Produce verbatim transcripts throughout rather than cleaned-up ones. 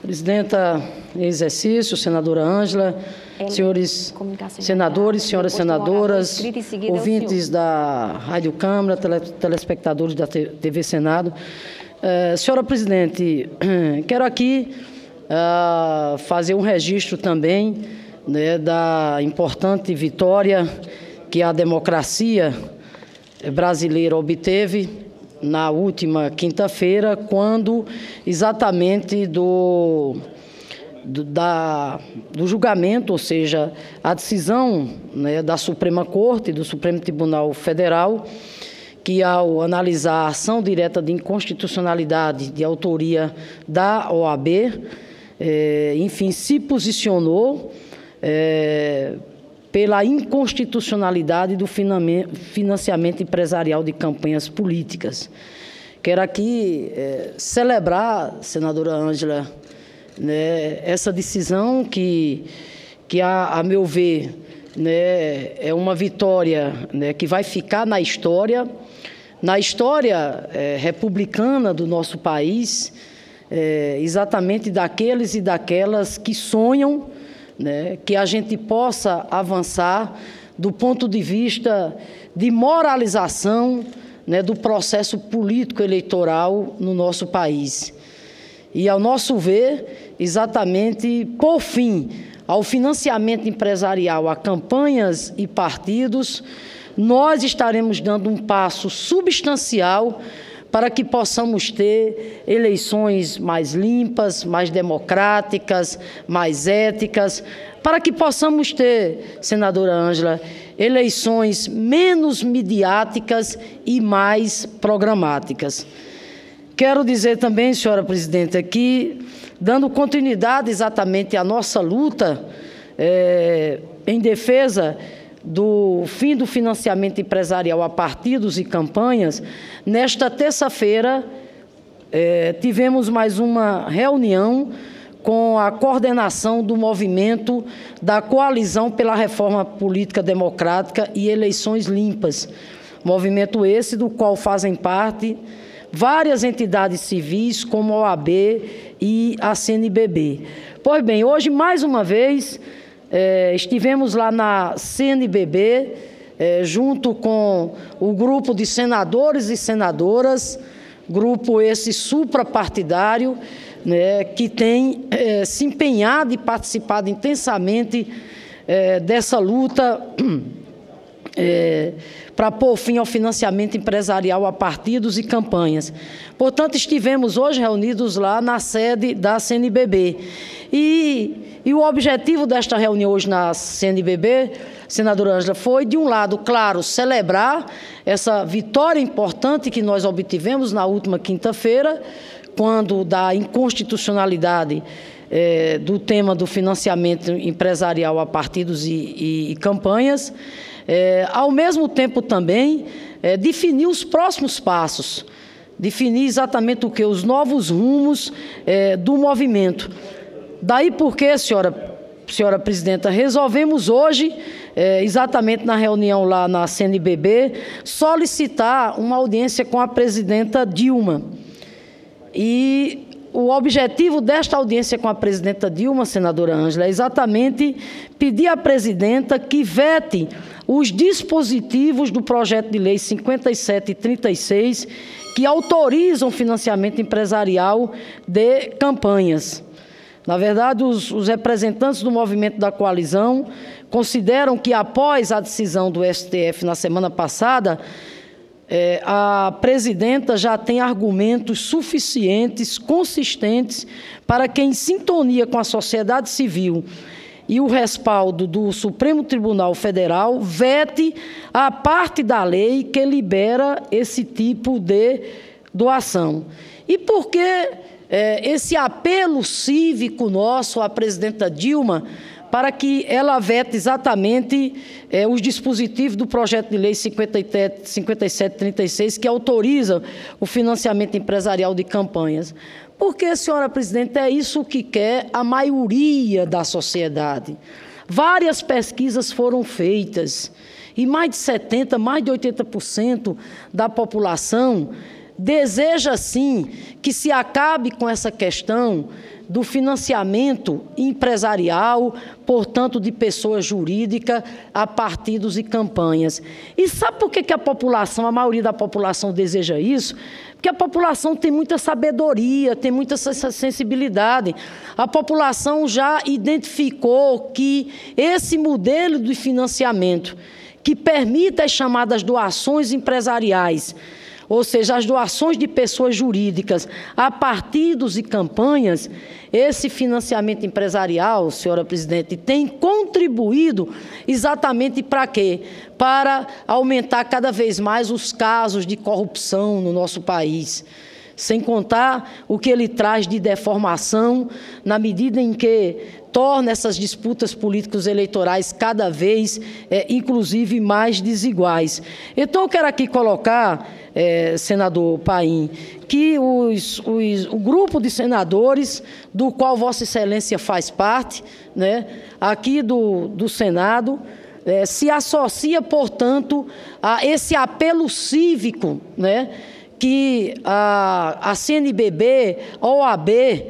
Presidenta em exercício, senadora Ângela, senhores senadores, senhoras senadoras, ouvintes da Rádio Câmara, telespectadores da T V Senado. Uh, senhora Presidente, quero aqui uh, fazer um registro também, né, da importante vitória que a democracia brasileira obteve na última quinta-feira, quando exatamente do, do, da, do julgamento, ou seja, a decisão, né, da Suprema Corte, do Supremo Tribunal Federal, que ao analisar a ação direta de inconstitucionalidade de autoria da O A B, é, enfim, se posicionou é, pela inconstitucionalidade do financiamento empresarial de campanhas políticas. Quero aqui é, celebrar, senadora Ângela, né, essa decisão que, que a, a meu ver, né, é uma vitória, né, que vai ficar na história, na história é, republicana do nosso país, é, exatamente daqueles e daquelas que sonham, né, que a gente possa avançar do ponto de vista de moralização, né, do processo político-eleitoral no nosso país. E, ao nosso ver, exatamente por fim ao financiamento empresarial a campanhas e partidos, nós estaremos dando um passo substancial para que possamos ter eleições mais limpas, mais democráticas, mais éticas, para que possamos ter, senadora Ângela, eleições menos midiáticas e mais programáticas. Quero dizer também, senhora Presidenta, que, dando continuidade exatamente à nossa luta é, em defesa do fim do financiamento empresarial a partidos e campanhas, nesta terça-feira eh, tivemos mais uma reunião com a coordenação do movimento da Coalizão pela Reforma Política Democrática e Eleições Limpas. Movimento esse do qual fazem parte várias entidades civis, como a O A B e a C N B B. Pois bem, hoje, mais uma vez, É, estivemos lá na C N B B, é, junto com o grupo de senadores e senadoras, grupo esse suprapartidário, né, que tem é, se empenhado e participado intensamente é, dessa luta é, para pôr fim ao financiamento empresarial a partidos e campanhas. Portanto, estivemos hoje reunidos lá na sede da C N B B. E, e o objetivo desta reunião hoje na C N B B, senadora Ângela, foi, de um lado, claro, celebrar essa vitória importante que nós obtivemos na última quinta-feira, quando da inconstitucionalidade é, do tema do financiamento empresarial a partidos e, e, e campanhas, é, ao mesmo tempo também é, definir os próximos passos, definir exatamente o que? Os novos rumos é, do movimento. Daí porque, senhora, senhora Presidenta, resolvemos hoje, é, exatamente na reunião lá na C N B B, solicitar uma audiência com a presidenta Dilma. E o objetivo desta audiência com a presidenta Dilma, senadora Ângela, é exatamente pedir à presidenta que vete os dispositivos do projeto de lei cinquenta e sete e trinta e seis que autorizam o financiamento empresarial de campanhas. Na verdade, os, os representantes do movimento da coalizão consideram que, após a decisão do S T F na semana passada, é, a presidenta já tem argumentos suficientes, consistentes, para que, em sintonia com a sociedade civil e o respaldo do Supremo Tribunal Federal, vete a parte da lei que libera esse tipo de doação. E por que é, esse apelo cívico nosso à presidenta Dilma para que ela vete exatamente é, os dispositivos do projeto de lei cinquenta e sete trinta e seis que autoriza o financiamento empresarial de campanhas? Porque, senhora presidente, é isso que quer a maioria da sociedade. Várias pesquisas foram feitas e mais de setenta por cento, mais de oitenta por cento da população deseja, sim, que se acabe com essa questão do financiamento empresarial, portanto, de pessoas jurídicas a partidos e campanhas. E sabe por que que a população, a maioria da população deseja isso? Porque a população tem muita sabedoria, tem muita sensibilidade. A população já identificou que esse modelo de financiamento que permite as chamadas doações empresariais, ou seja, as doações de pessoas jurídicas a partidos e campanhas, esse financiamento empresarial, senhora presidente, tem contribuído exatamente para quê? Para aumentar cada vez mais os casos de corrupção no nosso país. Sem contar o que ele traz de deformação, na medida em que torna essas disputas políticos eleitorais cada vez, é, inclusive, mais desiguais. Então, eu quero aqui colocar, é, senador Paim, que os, os, o grupo de senadores, do qual Vossa Excelência faz parte, né, aqui do, do Senado, é, se associa, portanto, a esse apelo cívico, né, que a, a C N B B, a O A B,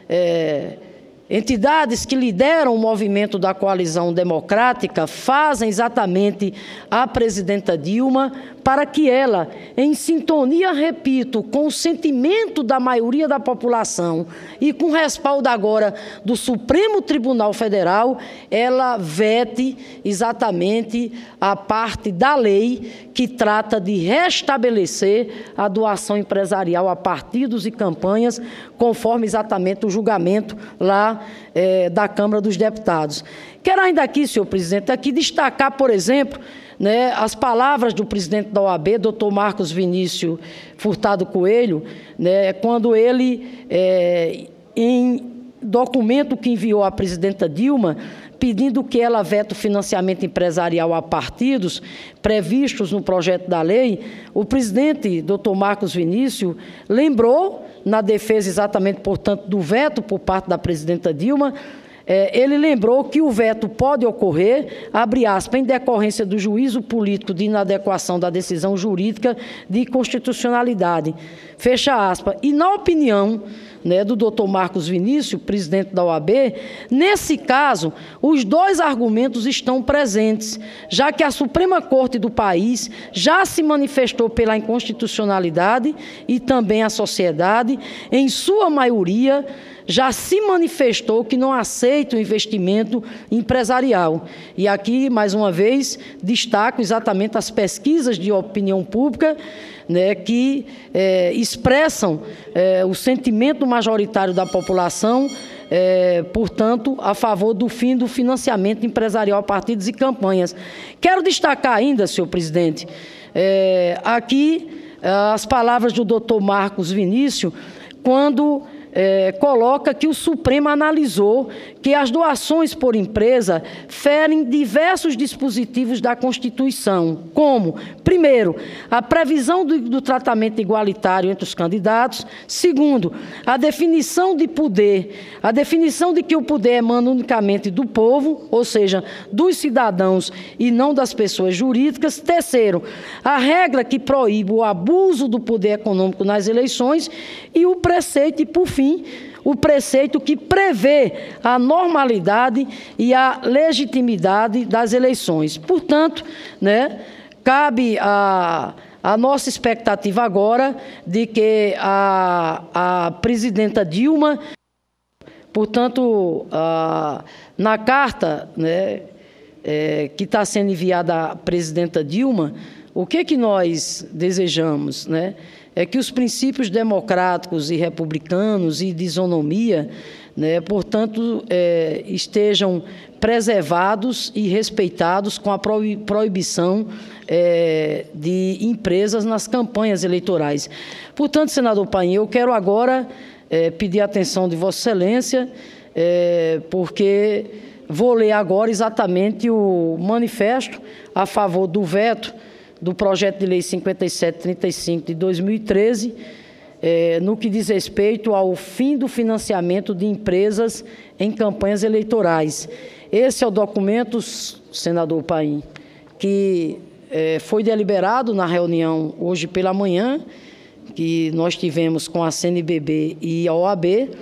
é, entidades que lideram o movimento da coalizão democrática, fazem exatamente à presidenta Dilma, para que ela, em sintonia, repito, com o sentimento da maioria da população e com respaldo agora do Supremo Tribunal Federal, ela vete exatamente a parte da lei que trata de restabelecer a doação empresarial a partidos e campanhas, conforme exatamente o julgamento lá é, da Câmara dos Deputados. Quero ainda aqui, senhor presidente, aqui destacar, por exemplo, né, as palavras do presidente da O A B, doutor Marcos Vinícius Furtado Coelho, né, quando ele, é, em documento que enviou à presidenta Dilma, pedindo que ela vete o financiamento empresarial a partidos previstos no projeto da lei, o presidente, doutor Marcos Vinícius, lembrou, na defesa exatamente, portanto, do veto por parte da presidenta Dilma, É, ele lembrou que o veto pode ocorrer, abre aspas, em decorrência do juízo político de inadequação da decisão jurídica de constitucionalidade, fecha aspas. E na opinião, né, do doutor Marcos Vinícius, presidente da O A B, nesse caso, os dois argumentos estão presentes, já que a Suprema Corte do país já se manifestou pela inconstitucionalidade e também a sociedade, em sua maioria, já se manifestou que não aceita o investimento empresarial. E aqui, mais uma vez, destaco exatamente as pesquisas de opinião pública, né, que é, expressam é, o sentimento majoritário da população, é, portanto, a favor do fim do financiamento empresarial a partidos e campanhas. Quero destacar ainda, senhor presidente, é, aqui as palavras do doutor Marcos Vinícius, quando É, coloca que o Supremo analisou que as doações por empresa ferem diversos dispositivos da Constituição, como, primeiro, a previsão do, do tratamento igualitário entre os candidatos, segundo, a definição de poder, a definição de que o poder emana unicamente do povo, ou seja, dos cidadãos e não das pessoas jurídicas, terceiro, a regra que proíbe o abuso do poder econômico nas eleições e o preceito, e por fim, o preceito que prevê a normalidade e a legitimidade das eleições. Portanto, né, cabe a, a nossa expectativa agora de que a, a presidenta Dilma, portanto, a, na carta, né, é, que está sendo enviada à presidenta Dilma, o que, que nós desejamos, né? É que os princípios democráticos e republicanos e de isonomia, né, portanto, é, estejam preservados e respeitados com a proibição é, de empresas nas campanhas eleitorais. Portanto, senador Paim, eu quero agora é, pedir a atenção de Vossa Excelência, é, porque vou ler agora exatamente o manifesto a favor do veto do projeto de lei cinquenta e sete trinta e cinco de dois mil e treze, é, no que diz respeito ao fim do financiamento de empresas em campanhas eleitorais. Esse é o documento, senador Paim, que é, foi deliberado na reunião hoje pela manhã, que nós tivemos com a C N B B e a O A B,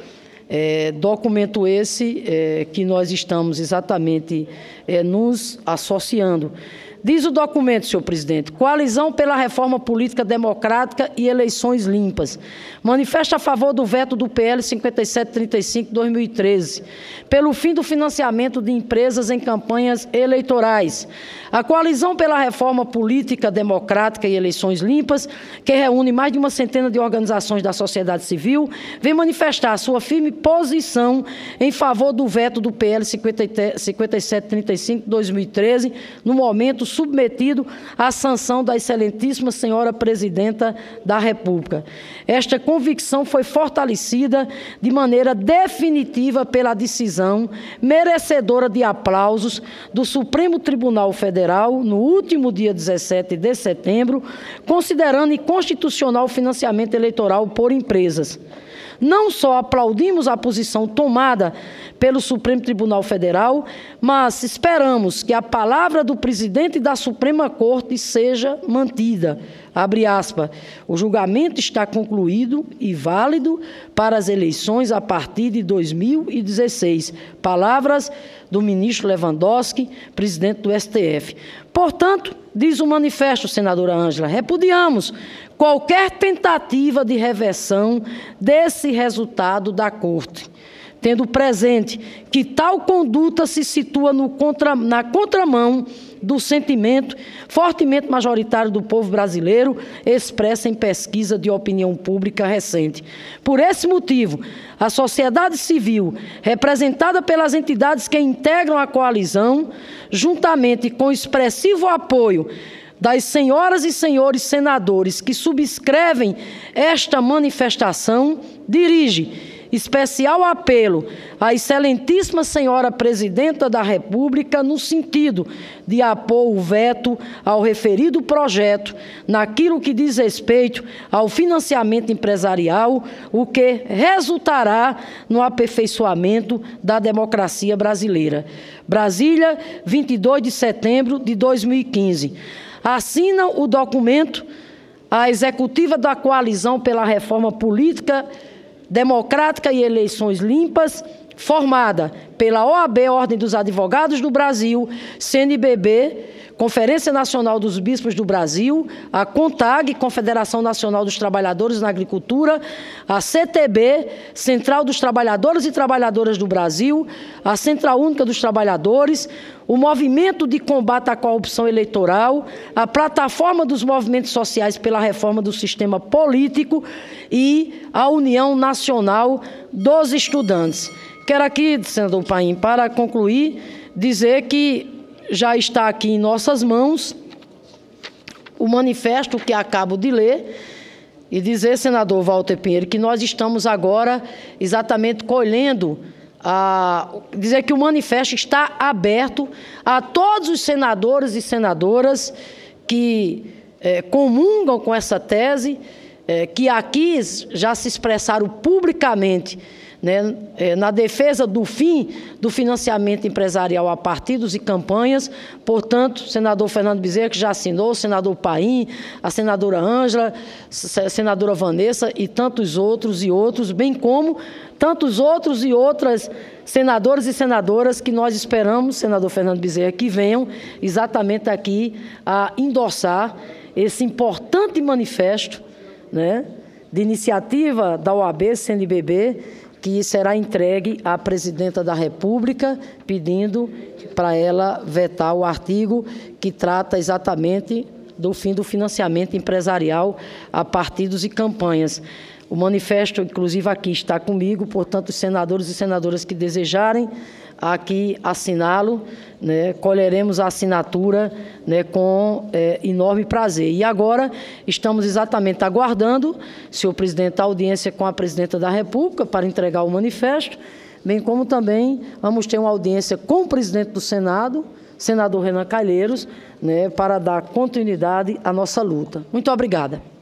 É, documento esse é, que nós estamos exatamente é, nos associando. Diz o documento, senhor presidente: coalizão pela reforma política democrática e eleições limpas. Manifesta a favor do veto do P L cinquenta e sete trinta e cinco de dois mil e treze, pelo fim do financiamento de empresas em campanhas eleitorais. A coalizão pela reforma política democrática e eleições limpas, que reúne mais de uma centena de organizações da sociedade civil, vem manifestar sua firme posição em favor do veto do P L cinquenta e sete trinta e cinco de dois mil e treze, no momento submetido à sanção da excelentíssima senhora Presidenta da República. Esta convicção foi fortalecida de maneira definitiva pela decisão merecedora de aplausos do Supremo Tribunal Federal, no último dia dezessete de setembro, considerando inconstitucional o financiamento eleitoral por empresas. Não só aplaudimos a posição tomada pelo Supremo Tribunal Federal, mas esperamos que a palavra do presidente da Suprema Corte seja mantida. Abre aspas, o julgamento está concluído e válido para as eleições a partir de dois mil e dezesseis. Palavras do ministro Lewandowski, presidente do S T F. Portanto, diz o manifesto, senadora Ângela, repudiamos qualquer tentativa de reversão desse resultado da Corte, tendo presente que tal conduta se situa no contra, na contramão do sentimento fortemente majoritário do povo brasileiro, expressa em pesquisa de opinião pública recente. Por esse motivo, a sociedade civil, representada pelas entidades que integram a coalizão, juntamente com o expressivo apoio das senhoras e senhores senadores que subscrevem esta manifestação, dirige especial apelo à excelentíssima senhora Presidenta da República no sentido de apor o veto ao referido projeto naquilo que diz respeito ao financiamento empresarial, o que resultará no aperfeiçoamento da democracia brasileira. Brasília, vinte e dois de setembro de dois mil e quinze. Assina o documento a executiva da coalizão pela reforma política democrática e eleições limpas, formada pela O A B, Ordem dos Advogados do Brasil, C N B B, Conferência Nacional dos Bispos do Brasil, a CONTAG, Confederação Nacional dos Trabalhadores na Agricultura, a C T B, Central dos Trabalhadores e Trabalhadoras do Brasil, a Central Única dos Trabalhadores, o Movimento de Combate à Corrupção Eleitoral, a Plataforma dos Movimentos Sociais pela Reforma do Sistema Político e a União Nacional dos Estudantes. Quero aqui, senador Paim, para concluir, dizer que já está aqui em nossas mãos o manifesto que acabo de ler e dizer, senador Walter Pinheiro, que nós estamos agora exatamente colhendo, a, dizer que o manifesto está aberto a todos os senadores e senadoras que é, comungam com essa tese, é, que aqui já se expressaram publicamente, né, na defesa do fim do financiamento empresarial a partidos e campanhas. Portanto, o senador Fernando Bezerra, que já assinou, o senador Paim, a senadora Ângela, a senadora Vanessa e tantos outros e outros, bem como tantos outros e outras senadores e senadoras que nós esperamos, senador Fernando Bezerra, que venham exatamente aqui a endossar esse importante manifesto, né, de iniciativa da O A B, C N B B, que será entregue à Presidenta da República, pedindo para ela vetar o artigo que trata exatamente do fim do financiamento empresarial a partidos e campanhas. O manifesto, inclusive, aqui está comigo, portanto, os senadores e senadoras que desejarem aqui assiná-lo, né, colheremos a assinatura, né, com é, enorme prazer. E agora estamos exatamente aguardando, senhor presidente, a audiência com a Presidenta da República para entregar o manifesto, bem como também vamos ter uma audiência com o presidente do Senado, senador Renan Calheiros, né, para dar continuidade à nossa luta. Muito obrigada.